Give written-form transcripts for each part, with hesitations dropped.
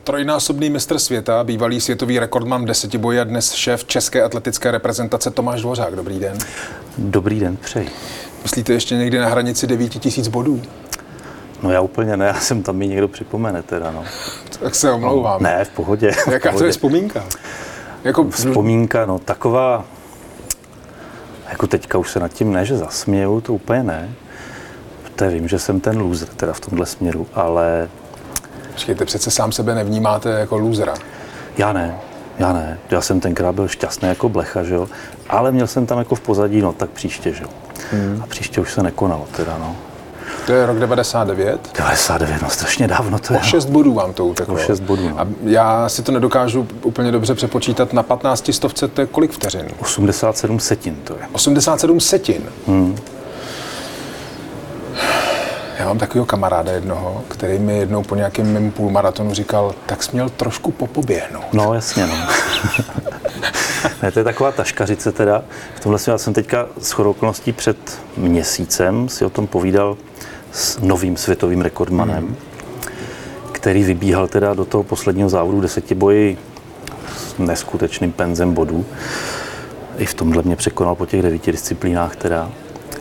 Trojnásobný mistr světa, bývalý světový rekordman v desetiboji a dnes šéf české atletické reprezentace Tomáš Dvořák. Dobrý den. Dobrý den, přeji. Myslíte ještě někdy na hranici 9000 bodů? No já úplně ne, já jsem tam mi někdo připomene teda, no. Tak se omlouvám. Ne, v pohodě. Jaká to je vzpomínka? Vzpomínka, no taková, jako teďka už se nad tím ne, že zasměju, to úplně ne. Protože vím, že jsem ten loser teda v tomhle směru, ale... Počkejte, přece sám sebe nevnímáte jako losera. Já ne. Já jsem tenkrát byl šťastný jako blecha, že jo. Ale měl jsem tam jako v pozadí, no tak příště, že jo. A příště už se nekonalo teda, no. To je rok 99? 99, no strašně dávno to je. O 6 bodů vám to uteklo. O 6 bodů, no. A já si to nedokážu úplně dobře přepočítat. Na 15 stovce to je kolik vteřin? 87 setin to je. 87 setin? Já mám takového kamaráda jednoho, který mi jednou po nějakém mém půlmaratonu říkal, tak jsi měl trošku popoběhnout. No jasně, no. Ne, to je taková taškařice teda. V tomhle já jsem teďka shodou okolností před měsícem si o tom povídal s novým světovým rekordmanem, který vybíhal teda do toho posledního závodu desetiboji s neskutečným penzem bodů. I v tomhle mě překonal po těch 9 disciplínách teda.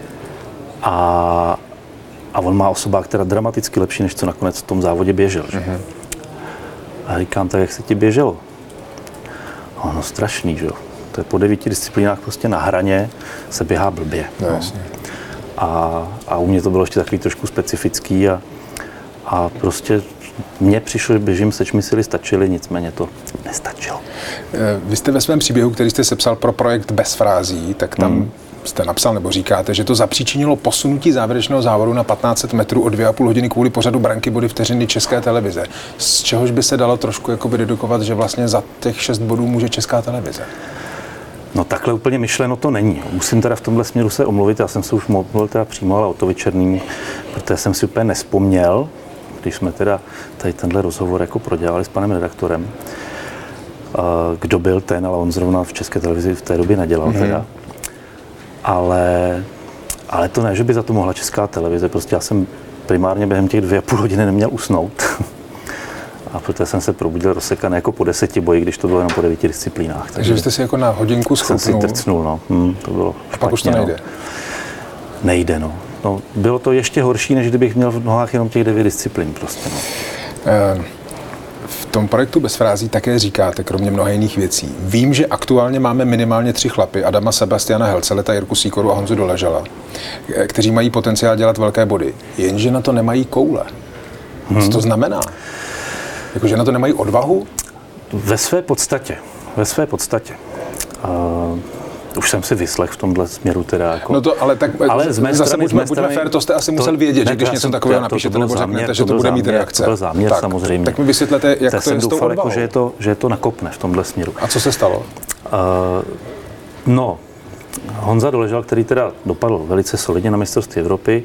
A on má osobák teda dramaticky lepší, než co nakonec v tom závodě běžel. Že? A říkám, tak jak se ti běželo? No strašný, že jo. To je po 9 disciplínách prostě na hraně se běhá blbě. No, jasně. A u mě to bylo ještě takový trošku specifický a prostě mně přišlo, že běžím, sečmi síly stačily, nicméně to nestačilo. Vy jste ve svém příběhu, který jste sepsal pro projekt Bez frází, tak tam jste napsal nebo říkáte, že to zapříčinilo posunutí závěrečného závodu na 1500 metrů o 2,5 hodiny kvůli pořadu Branky body vteřiny České televize. Z čehož by se dalo trošku jakoby dedukovat, že vlastně za těch 6 bodů může Česká televize? No takhle úplně myšleno to není. Musím teda v tomhle směru se omluvit, já jsem se už mluvil teda přímo, ale o to Večerným, protože jsem si úplně nespomněl, když jsme teda tady tenhle rozhovor jako prodělali s panem redaktorem, kdo byl ten, ale on zrovna v České televizi v té době nedělal teda. Ale to ne, že by za to mohla Česká televize, prostě já jsem primárně během těch 2,5 hodiny neměl usnout. A protože jsem se probudil rozsekaný jako po 10 boji, když to bylo jenom po 9 disciplínách. Takže jste si jako na hodinku schopnul. Jsem si trcnul, no. To bylo špatně, a pak už to nejde? No. Nejde, no. Bylo to ještě horší, než kdybych měl v nohách jenom těch 9 disciplín prostě, no. V tom projektu Bez frází také říkáte, kromě mnoha jiných věcí. Vím, že aktuálně máme minimálně 3 chlapy, Adama Sebastiana Helceleta, Jirku Sýkoru a Honzu Doležala, kteří mají potenciál dělat velké body. Jenže na to nemají koule. Co to znamená? Jakože na to nemají odvahu? Ve své podstatě. Už jsem si vyslech v tomhle směru teda jako... No to, ale tak ale z mé strany, buďme fair, to jste asi musel vědět, že když něco takového napíšete nebo řeknete, že to bude mít reakce. To byl záměr, tak, samozřejmě. Tak mi vysvětlete, jak to je s tou doufal, odvahou. jako, že je to nakopne v tomhle směru. A co se stalo? Honza Doležal, který teda dopadl velice solidně na mistrovství Evropy,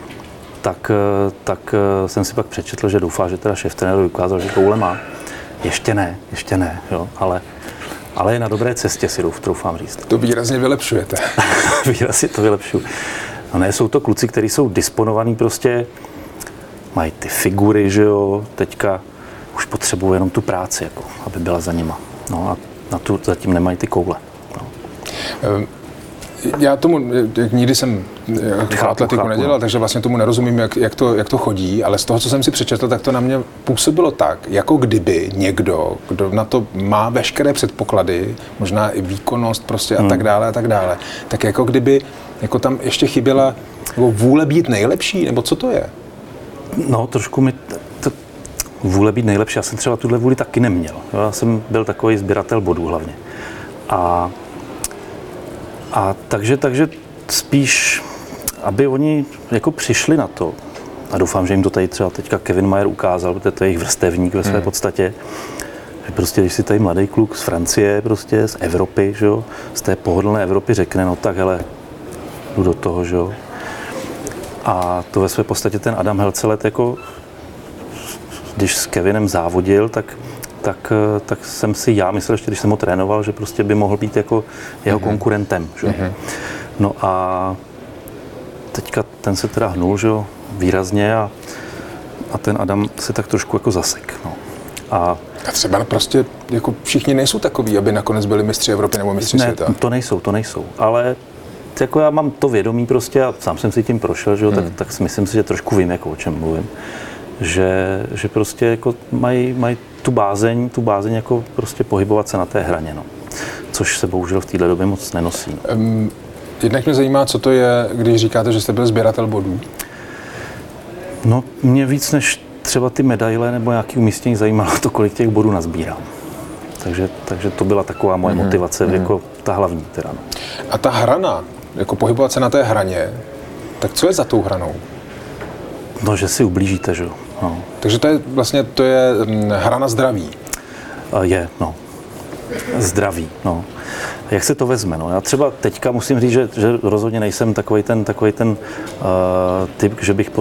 tak jsem si pak přečetl, že doufá, že teda šéf-trenér ukázal, že koule má. Ještě ne, jo, ale je na dobré cestě, si troufám říct. To výrazně vylepšujete. Výrazně to vylepšuju. No ne, jsou to kluci, kteří jsou disponovaní prostě, mají ty figury, že jo, teďka už potřebují jenom tu práci, jako, aby byla za nima. No a na tu zatím nemají ty koule. No. Já tomu, nikdy jsem atletiku nedělal, takže vlastně tomu nerozumím, jak to chodí, ale z toho, co jsem si přečetl, tak to na mě působilo tak, jako kdyby někdo, kdo na to má veškeré předpoklady, možná i výkonnost prostě a tak dále, tak jako kdyby jako tam ještě chyběla vůle být nejlepší, nebo co to je? No, trošku mi vůle být nejlepší, já jsem třeba tuhle vůli taky neměl. Já jsem byl takový sběratel bodů hlavně. A takže spíš, aby oni jako přišli na to, a doufám, že jim to tady třeba teďka Kevin Mayer ukázal, protože to je jejich vrstevník ve své podstatě, že prostě, když si tady mladý kluk z Francie, prostě z Evropy, že jo, z té pohodlné Evropy řekne, no tak hele, jdu do toho, že jo. A to ve své podstatě ten Adam Helcelet, jako, když s Kevinem závodil, tak jsem si já myslel, ještě když jsem ho trénoval, že prostě by mohl být jako jeho konkurentem. Že? No a teďka ten se teda hnul, že jo, výrazně a ten Adam se tak trošku jako zasek. No. A třeba prostě jako všichni nejsou takový, aby nakonec byli mistři Evropy nebo mistři světa. Ne, to nejsou. Ale jako já mám to vědomí prostě a sám jsem si tím prošel, že jo, tak si myslím si, že trošku vím, jako o čem mluvím. Že prostě jako mají tu bázeň jako prostě pohybovat se na té hraně, no. Což se bohužel v této době moc nenosí. Jednak mě zajímá, co to je, když říkáte, že jste byl sběratel bodů. No, mě víc než třeba ty medaile nebo nějaký umístění zajímalo to, kolik těch bodů nazbírám. Takže to byla taková moje motivace, jako ta hlavní teda. No. A ta hrana, jako pohybovat se na té hraně, tak co je za tou hranou? No, že si ublížíte, že jo. No. Takže to je hra na zdraví. No. Zdraví, no. Jak se to vezme, no? Já třeba teďka musím říct, že rozhodně nejsem takovej ten typ, že bych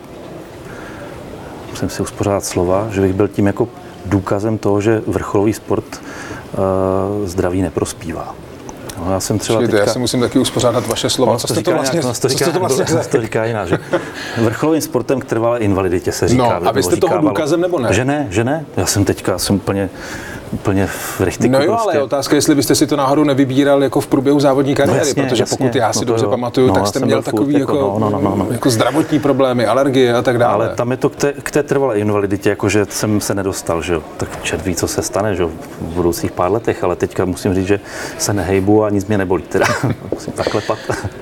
musím si uspořádat slova, že bych byl tím jako důkazem toho, že vrcholový sport zdraví neprospívá. No, já jsem třeba já si musím taky uspořádat vaše slova. Co jste to vlastně to říká jiná, že vrcholovým sportem k trvalé invaliditě se říká. No, a vy jste toho důkazem nebo ne? Že ne. Já jsem teďka úplně v rechtiku. No jo, prostě. Ale otázka, jestli byste si to náhodou nevybíral jako v průběhu závodní kariéry, protože pokud já si dobře pamatuju, tak jste měl takový jako zdravotní problémy, alergie a tak dále. Ale tam je to k té trvalé invaliditě, jakože jsem se nedostal, že jo. Tak čert ví, co se stane, že jo, v budoucích pár letech, ale teďka musím říct, že se nehejbu a nic mě nebolí, teda musím takhle pat.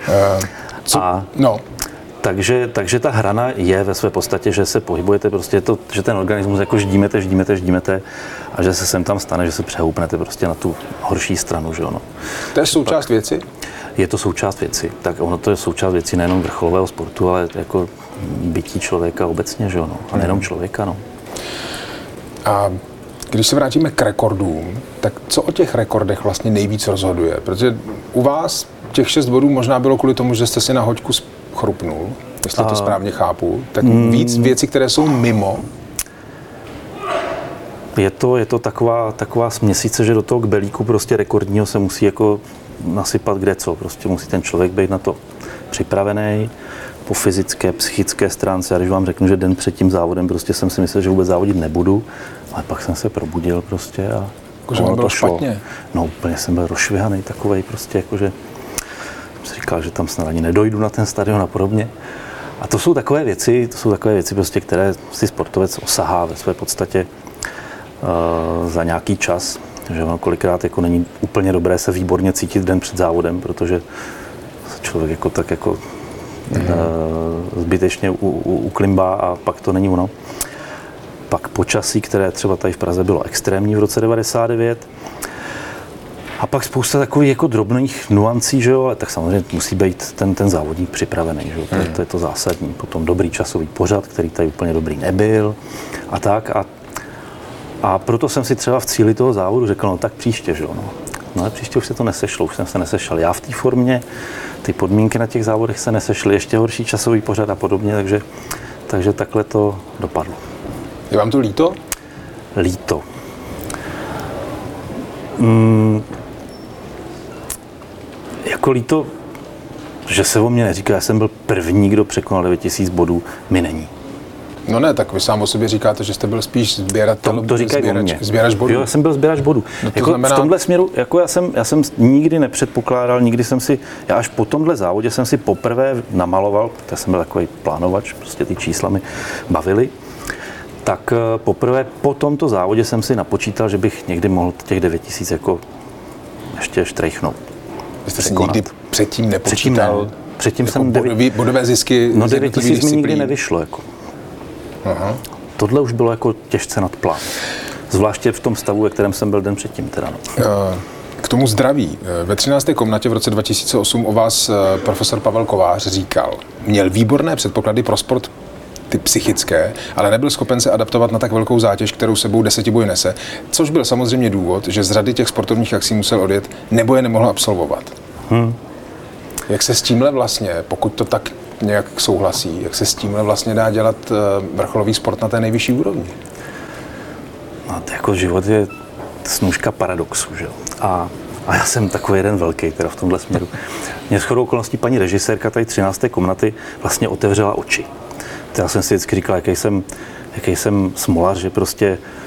Takže ta hrana je ve své podstatě, že se pohybujete, prostě to, že ten organismus jako ždímete a že se sem tam stane, že se přehoupnete prostě na tu horší stranu, že ono. To je součást věci? Je to součást věci. Tak ono to je součást věci nejenom vrcholového sportu, ale jako bytí člověka obecně, že ono. A nejenom člověka, no. A když se vrátíme k rekordům, tak co o těch rekordech vlastně nejvíc rozhoduje? Protože u vás těch 6 bodů možná bylo kvůli tomu, že jste si na hoďku chrupnul, jestli to správně chápu, tak víc věcí, které jsou mimo. Je to taková směsice, že do toho kbelíku prostě rekordního se musí jako nasypat kdeco. Prostě musí ten člověk být na to připravený po fyzické, psychické stránce. A když vám řeknu, že den před tím závodem prostě jsem si myslel, že vůbec závodit nebudu, ale pak jsem se probudil prostě a jakože vám bylo špatně? No úplně jsem byl rozšvihaný takovej prostě jakože jsem si říkal, že tam snad ani nedojdu na ten stadion a podobně. A to jsou takové věci prostě, které si sportovec osahá ve své podstatě za nějaký čas. Že ono kolikrát jako není úplně dobré se výborně cítit den před závodem, protože se člověk jako tak jako zbytečně uklimbá a pak to není ono. Pak počasí, které třeba tady v Praze bylo extrémní v roce 99. A pak spousta takových jako drobných nuancí, že jo, ale tak samozřejmě musí být ten závodník připravený, že jo, to je to zásadní. Potom dobrý časový pořad, který tady úplně dobrý nebyl a tak. A proto jsem si třeba v cíli toho závodu řekl, no tak příště, že jo, no. No ale příště už se to nesešlo, už jsem se nesešel já v té formě, ty podmínky na těch závodech se nesešly, ještě horší časový pořad a podobně, takže takhle to dopadlo. Je vám to líto? Líto. Jako líto, že se o mě neříká, já jsem byl první, kdo překonal 9000 bodů, mi není. No ne, tak vy sám o sobě říkáte, že jste byl spíš sběrač bodů. Jo, já jsem byl sběrač bodů. No jako znamená... V tomhle směru, jako já jsem nikdy nepředpokládal, já až po tomhle závodě jsem si poprvé namaloval, já jsem byl takový plánovač, prostě ty čísla mi bavily, tak poprvé po tomto závodě jsem si napočítal, že bych někdy mohl těch 9000 jako ještě štrejchnout. Vy jste si nikdy předtím nepočítal? Předtím jako jsem bodové zisky. No 9000 mi nikdy nevyšlo. Jako. Aha. Tohle už bylo jako těžce nad plán. Zvláště v tom stavu, ve kterém jsem byl den předtím. Teda, no. K tomu zdraví. Ve 13. komnatě v roce 2008 o vás profesor Pavel Kovář říkal, měl výborné předpoklady pro sport ty psychické, ale nebyl schopen se adaptovat na tak velkou zátěž, kterou sebou 10boj nese, což byl samozřejmě důvod, že z řady těch sportovních akcí musel odjet, nebo je nemohl absolvovat. Jak se s tímhle vlastně, pokud to tak nějak souhlasí, jak se s tímhle vlastně dá dělat vrcholový sport na té nejvyšší úrovni? No, to jako život je snůžka paradoxů, že jo. A já jsem takový jeden velký teda v tomhle směru. Mě shodou okolností paní režisérka tady 13. komnaty vlastně otevřela oči. Já jsem si vždycky říkal, jaký jsem smolař, že prostě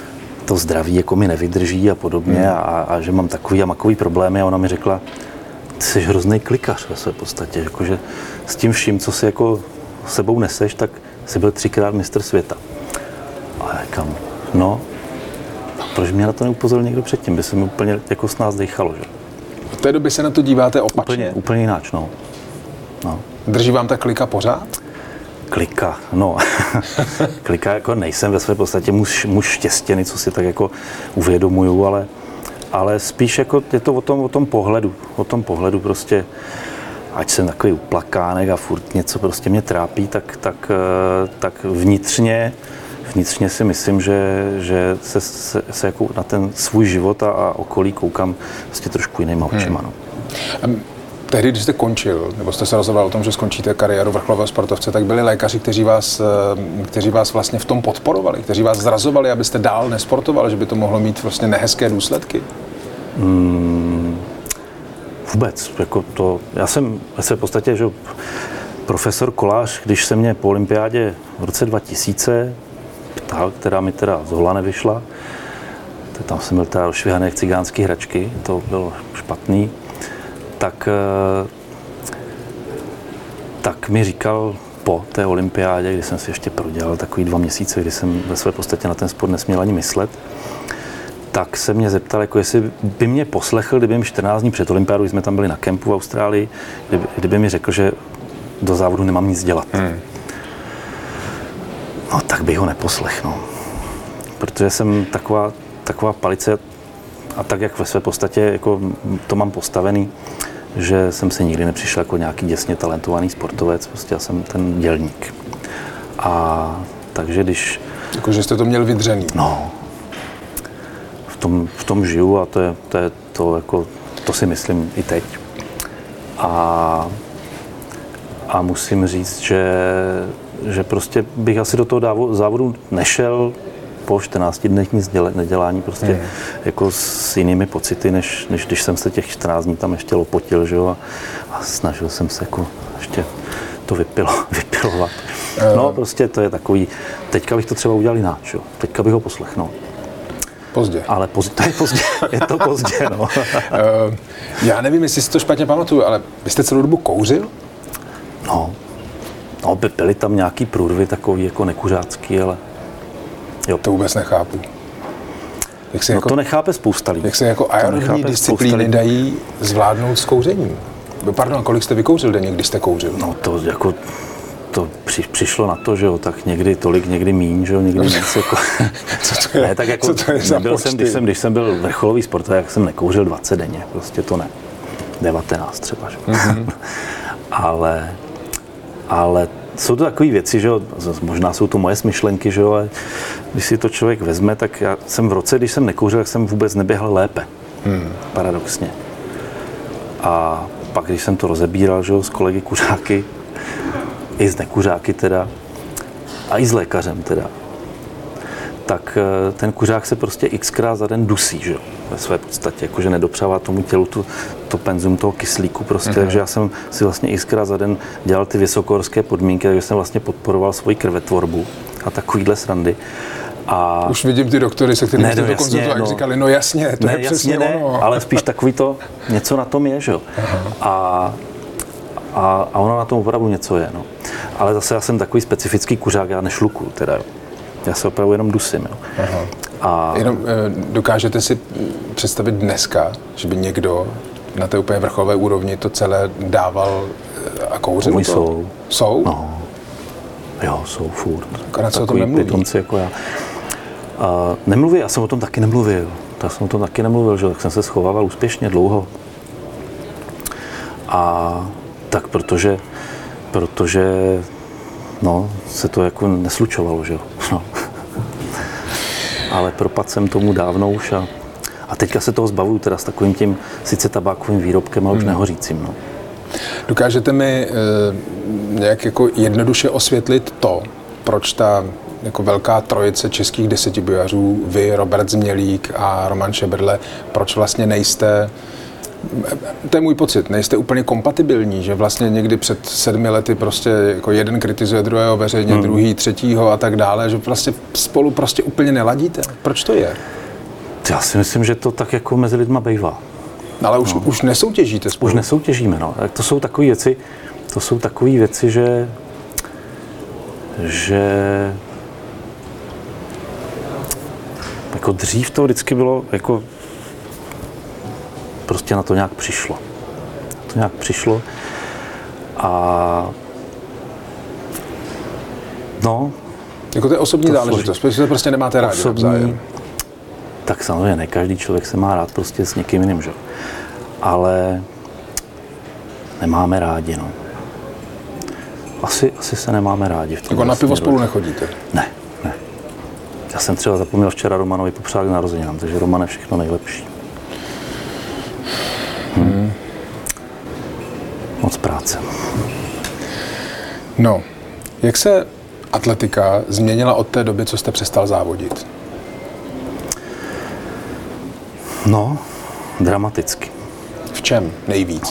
to zdraví jako mi nevydrží a podobně a že mám takový a makový problémy a ona mi řekla, ty jsi hrozný klikař ve své podstatě, jakože s tím vším, co si jako sebou neseš, tak jsi byl 3krát mistr světa. A já říkám, no, a proč mě na to neupozoril někdo předtím, by se mi úplně jako s nás dejchalo, že? V té době se na to díváte opačně? Úplně jináč, no. Drží vám ta klika pořád? Klika, no. Klika jako nejsem ve své podstatě muž štěstěný, co si tak jako uvědomuju, ale spíš jako je to o tom pohledu prostě, ať jsem takový uplakánek a furt něco prostě mě trápí, tak vnitřně si myslím, že se jako na ten svůj život a okolí koukám prostě trošku jinýma očima. No. Tehdy, když jste končil, nebo jste se rozhodl o tom, že skončíte kariéru vrcholového sportovce, tak byli lékaři, kteří vás vlastně v tom podporovali, kteří vás zrazovali, abyste dál nesportovali, že by to mohlo mít vlastně nehezké důsledky? Vůbec. Jako to, já jsem ve své podstatě, že profesor Kolář, když se mě po olympiádě v roce 2000 ptal, která mi teda z hola nevyšla, tam jsem byl teda rozšvihaný jak cigánský hračky, to bylo špatný, tak mi říkal po té olympiádě, kdy jsem si ještě prodělal takový 2 měsíce, kdy jsem ve své podstatě na ten sport nesměl ani myslet, tak se mě zeptal, jako jestli by mě poslechl, kdyby mi 14 dní před olympiádou, když jsme tam byli na kempu v Austrálii, kdyby mi řekl, že do závodu nemám nic dělat. No tak bych ho neposlechl, no. Protože jsem taková palice a tak, jak ve své podstatě jako to mám postavený, že jsem se nikdy nepřišel jako nějaký děsně talentovaný sportovec, prostě já jsem ten dělník. A takže když... Jakože jste to měl vydřený. No, v tom žiju a to si myslím i teď. A musím říct, že prostě bych asi do toho závodu nešel po 14 dnech nic nedělání prostě jako s jinými pocity, než když jsem se těch 14 dní tam ještě lopotil, že jo, a snažil jsem se jako ještě to vypilovat. No prostě to je takový, teďka bych to třeba udělal jináč, jo. Teďka bych ho poslechnul. Pozdě. Ale to je pozdě, je to pozdě, no. Já nevím, jestli si to špatně pamatuju, ale vy jste celou dobu kouřil? No, byly tam nějaký průrvy takový jako nekuřácký, ale jo. To vůbec nechápu. To nechápe spousta lidí. Jak se jako aerobní disciplíny dají zvládnout s kouřením? Pardon, kolik jste vykouřil denně, když jste kouřil? No to jako... To přišlo na to, že jo, tak někdy tolik, někdy míň, že jo, někdy víc, jako... Co to je? Ne, tak jako, co to je za počty? Když jsem byl vrcholový sportovec, jak jsem nekouřil 20 denně, prostě to ne. 19 třeba, že jo. Ale jsou to takové věci, že jo, možná jsou to moje smyšlenky, že jo, ale když si to člověk vezme, tak já jsem v roce, když jsem nekouřil, tak jsem vůbec neběhal lépe. Paradoxně. A pak, když jsem to rozebíral, že jo, s kolegy kuřáky, i s nekuřáky teda, a i s lékařem teda, tak ten kuřák se prostě xkrát za den dusí, že jo, ve své podstatě, jakože nedopřává tomu tělu to penzum toho kyslíku prostě, takže já jsem si vlastně xkrát za den dělal ty vysokohorské podmínky, takže jsem vlastně podporoval svoji krvetvorbu a takovýhle srandy. A už vidím ty doktory, se kterými jste to konzultovali, říkali, no jasně, to je přesně ono. Ale spíš takový to, něco na tom je, že jo. A ono na tom opravdu něco je, no. Ale zase já jsem takový specifický kuřák, já nešlukuju teda, jo. Já se opravdu jenom dusím, jo. Jenom dokážete si představit dneska, že by někdo na té úplně vrcholové úrovni to celé dával a kouřil to? Oni jsou. Jsou? No. Jo, jsou furt. Akorát se o tom nemluví. Pitomci jako já. Nemluví, já jsem o tom taky nemluvil. Že tak jsem se schovával úspěšně dlouho. A tak protože no, se to jako neslučovalo, že jo. No. Ale propadl jsem tomu dávno už a teďka se toho zbavuju teda s takovým tím sice tabákovým výrobkem, ale už nehořícím, no. Dokážete mi nějak jako jednoduše osvětlit to, proč ta jako velká trojice českých desetibojařů, vy, Robert Změlík a Roman Šebrle, proč vlastně nejste, to je můj pocit, nejste úplně kompatibilní, že vlastně někdy před 7 lety prostě jako jeden kritizuje druhého veřejně, druhý třetího a tak dále, že vlastně spolu prostě úplně neladíte. Proč to je? Já si myslím, že to tak jako mezi lidma bývá. Ale už nesoutěžíte spolu. Už nesoutěžíme, no. To jsou takové věci, že jako dřív to vždycky bylo, jako prostě na to nějak přišlo. A no. Jako to je osobní záležitost, protože to prostě nemáte rádi navzájem. Tak samozřejmě ne každý člověk se má rád prostě s někým jiným, že? Ale nemáme rádi, no. Asi se nemáme rádi v tom. Jako na pivo spolu nechodíte? Ne. Já jsem třeba zapomněl včera Romanovi popřát k narozeninám, takže Roman, všechno nejlepší. Moc práce. No, jak se atletika změnila od té doby, co jste přestal závodit? No, dramaticky. V čem nejvíc?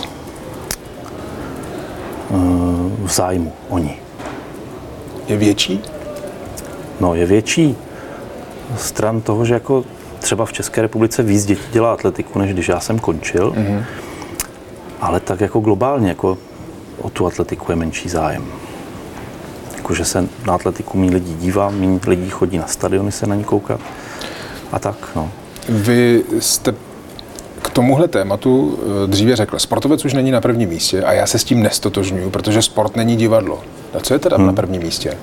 V zájmu o ní. Je větší? No, je větší stran toho, že jako třeba v České republice víc dětí dělá atletiku, než když já jsem končil. Mm-hmm. Ale tak jako globálně, jako o tu atletiku je menší zájem. Jakože se na atletiku méně lidí dívá, méně lidí chodí na stadiony se na ní koukat. A tak, no. Vy jste k tomuhle tématu dříve řekl, sportovec už není na prvním místě a já se s tím nestotožňuju, protože sport není divadlo. A co je teda na prvním místě?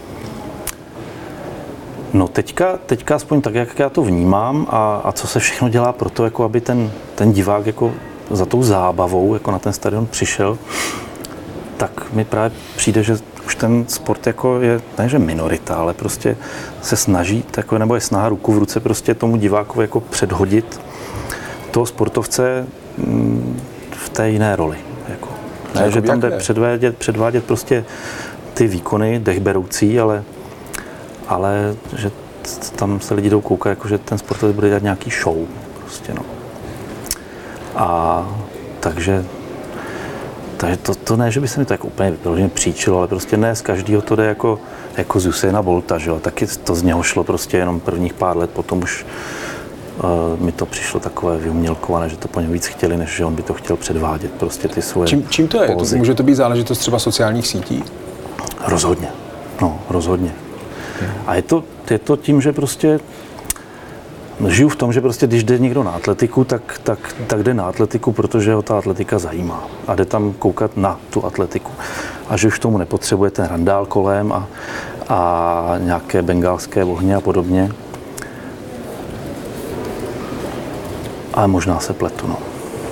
No teďka aspoň tak, jak já to vnímám a co se všechno dělá pro to, jako aby ten divák jako za tou zábavou jako na ten stadion přišel, tak mi právě přijde, že už ten sport jako je, ne že minorita, ale prostě se snaží, jako, nebo je snaha ruku v ruce prostě tomu divákovi jako předhodit toho sportovce v té jiné roli. Jako. Ne, že tam jde předvádět prostě ty výkony dechberoucí, ale že tam se lidi jdou koukat, jako, že ten sportovec bude dělat nějaký show. Prostě, no. A takže to ne, že by se mi to jako úplně vyloženě příčilo, ale prostě ne z každého to jde jako z Usaina Bolta, že jo. Taky to z něho šlo prostě jenom prvních pár let, potom už mi to přišlo takové vyumělkované, že to po něm víc chtěli, než že on by to chtěl předvádět, prostě ty svoje Čím to je? pózy. Může to být záležitost třeba sociálních sítí? Rozhodně. No, rozhodně. A je to tím, že prostě žiju v tom, že prostě když jde někdo na atletiku, tak jde na atletiku, protože ho ta atletika zajímá. A jde tam koukat na tu atletiku. A že už tomu nepotřebuje ten randál kolem a nějaké bengálské ohně a podobně. Ale možná se pletu, no.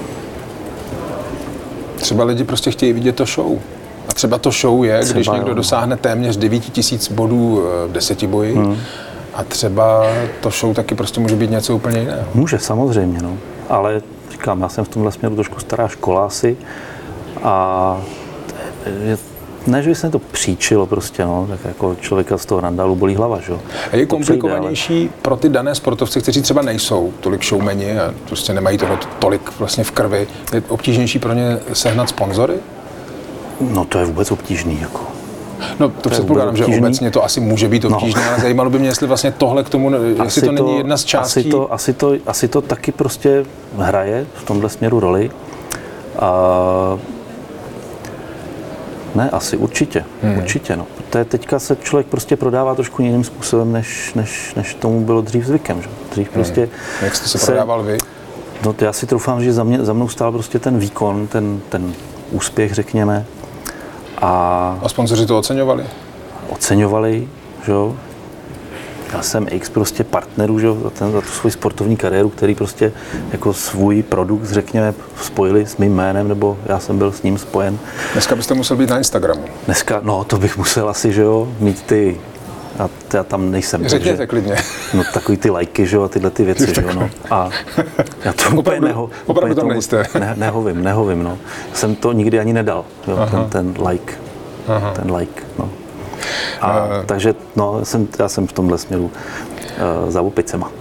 Třeba lidi prostě chtějí vidět to show. A třeba to show je, když někdo dosáhne téměř 9 000 bodů v 10 boji. A třeba to show taky prostě může být něco úplně jiného. Může, samozřejmě, no. Ale říkám, já jsem v tomhle směru trošku stará škola asi. A ne, že by se to příčilo prostě, no, tak jako člověka z toho randálu bolí hlava, že jo. A je komplikovanější pro ty dané sportovce, kteří třeba nejsou tolik showmeni a prostě nemají tohle tolik vlastně v krvi, je obtížnější pro ně sehnat sponzory? No to je vůbec obtížný, jako. No to předpokládám, že obecně to asi může být obtížné, ale zajímalo by mě, jestli vlastně tohle k tomu, jestli to není jedna z částí. Asi to taky prostě hraje v tomhle směru roli. Ne, asi určitě, no. Protože teďka se člověk prostě prodává trošku jiným způsobem, než tomu bylo dřív zvykem, že? Dřív prostě Jak jste se prodával vy? No já si troufám, že za mnou stál prostě ten výkon, ten úspěch, řekněme. A sponzoři to oceňovali? Oceňovali, že jo. Já jsem x prostě partnerů, že jo, za tu svoji sportovní kariéru, který prostě jako svůj produkt, řekněme, spojili s mým jménem, nebo já jsem byl s ním spojen. Dneska byste musel být na Instagramu. Dneska, no to bych musel asi, že jo, mít ty, já tam nejsem. Řekněte takže, klidně. No takový ty lajky, že jo, a tyhle ty věci, že jo, no. A já to opravdu tam nejste. Nehovím, no. Jsem to nikdy ani nedal, jo, ten like. Aha. Ten like, no. A takže no, já jsem v tomhle směru za opicema.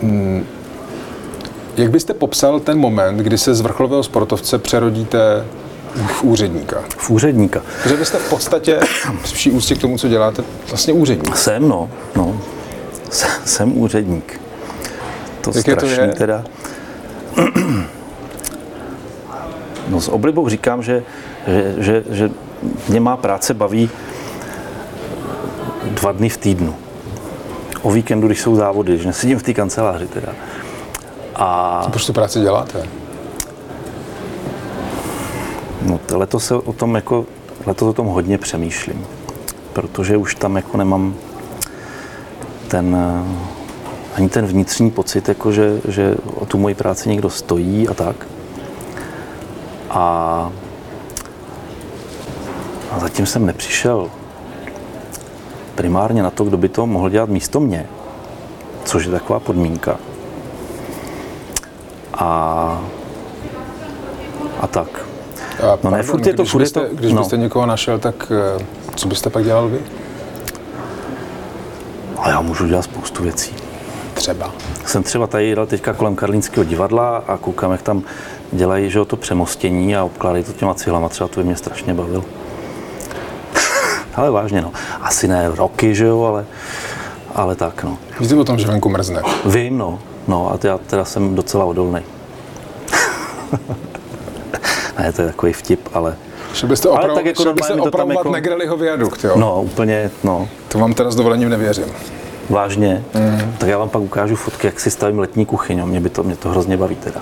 Jak byste popsal ten moment, kdy se z vrcholového sportovce přerodíte v úředníka? V úředníka. Protože vy jste v podstatě, při vší úctě k tomu, co děláte, vlastně úředník. Jsem, no. Jsem úředník. To strašný teda. No s oblibou říkám, že mě má práce baví 2 dny v týdnu. O víkendu, když jsou závody, že nesedím v té kanceláři teda. A proč tu práci děláte? No, letos o tom hodně přemýšlím, protože už tam jako nemám ani ten vnitřní pocit, jako že o tu moji práci někdo stojí a tak. A zatím jsem nepřišel primárně na to, kdo by to mohl dělat místo mě, což je taková podmínka. A tak. No ne, furt je to, Když byste někoho našel, tak co byste pak dělal vy? A já můžu dělat spoustu věcí. Třeba? Jsem třeba tady jel teďka kolem Karlínského divadla a koukám, jak tam dělají, že to přemostění a obkládají to těma cihlama, třeba to by mě strašně bavilo. Ale vážně, no. Asi ne roky, že jo, ale tak, no. Víte o tom, že venku mrzne? Vím, no a já teda jsem docela odolný. Ne, to je takový vtip, ale... Že byste opravovat Negrelliho viadukt, jo? No, úplně, no. To vám teda s dovolením nevěřím. Vážně? Tak já vám pak ukážu fotky, jak si stavím letní kuchyň, mě to hrozně baví teda.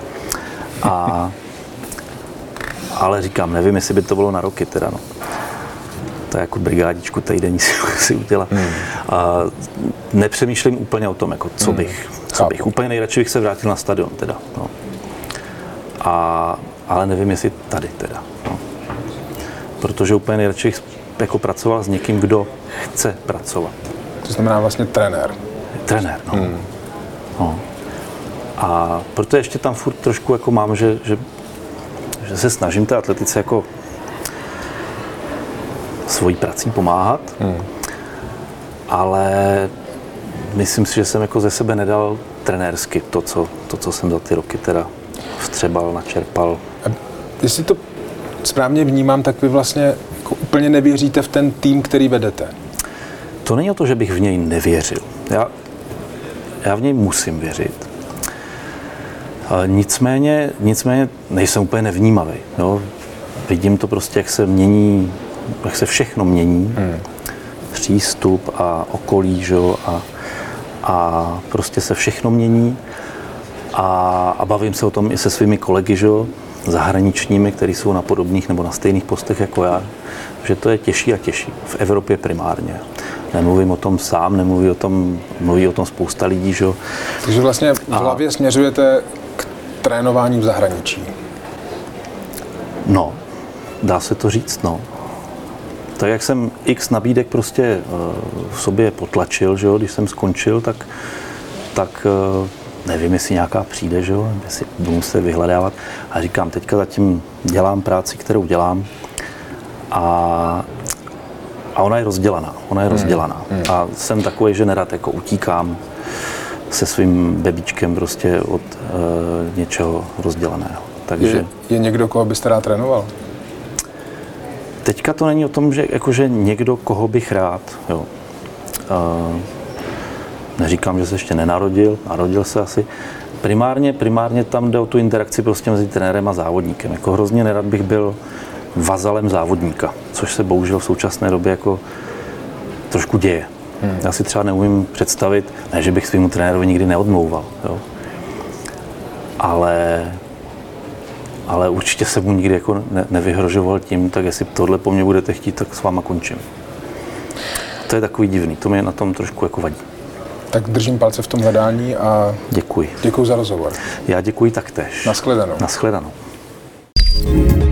Ale říkám, nevím, jestli by to bylo na roky teda, no. To je jako brigádičku týdenní si udělat. A nepřemýšlím úplně o tom, jako co bych. Úplně nejradši bych se vrátil na stadion teda, no. Ale nevím, jestli tady teda, no. Protože úplně nejradši bych jako pracoval s někým, kdo chce pracovat. To znamená vlastně trenér. Trenér, no. No. A proto ještě tam furt trošku jako mám, že se snažím té atletice jako svojí prací pomáhat, ale myslím si, že jsem jako ze sebe nedal trenérsky to, co jsem za ty roky teda vstřebal, načerpal. A jestli to správně vnímám, tak vy vlastně jako úplně nevěříte v ten tým, který vedete. To není o to, že bych v něj nevěřil. Já v něj musím věřit. Nicméně nejsem úplně nevnímavý. Jo? Vidím to prostě, jak se mění, jak se všechno mění. Přístup a okolí, že jo? A prostě se všechno mění. A bavím se o tom i se svými kolegy, že jo? Zahraničními, kteří jsou na podobných nebo na stejných postech jako já, že to je těžší a těžší. V Evropě primárně. Nemluvím o tom sám, mluví o tom spousta lidí, že jo. Takže vlastně v hlavě směřujete k trénování v zahraničí. No, dá se to říct, no. Tak jak jsem x nabídek prostě v sobě potlačil, že jo, když jsem skončil, tak nevím, jestli nějaká přijde, že jo, jestli budu muset vyhledávat. A říkám, teďka zatím dělám práci, kterou dělám a ona je rozdělaná. A jsem takový, že nerad jako utíkám se svým bebíčkem prostě od něčeho rozdělaného. Takže je někdo, koho byste rád trénoval? Teďka to není o tom, že jakože někdo, koho bych rád, jo. Neříkám, že se ještě narodil se asi. Primárně tam jde o tu interakci prostě mezi trenérem a závodníkem. Jako hrozně nerad bych byl vazalem závodníka, což se bohužel v současné době jako trošku děje. Já si třeba neumím představit, ne, že bych svýmu trenérovi nikdy neodmlouval, jo. Ale určitě se mu nikdy jako nevyhrožoval tím, tak jestli tohle po mně budete chtít, tak s váma končím. To je takový divný, to mě na tom trošku jako vadí. Tak držím palce v tom hledání a děkuji. Děkuji za rozhovor. Já děkuji taktéž. Naschledanou. Naschledanou.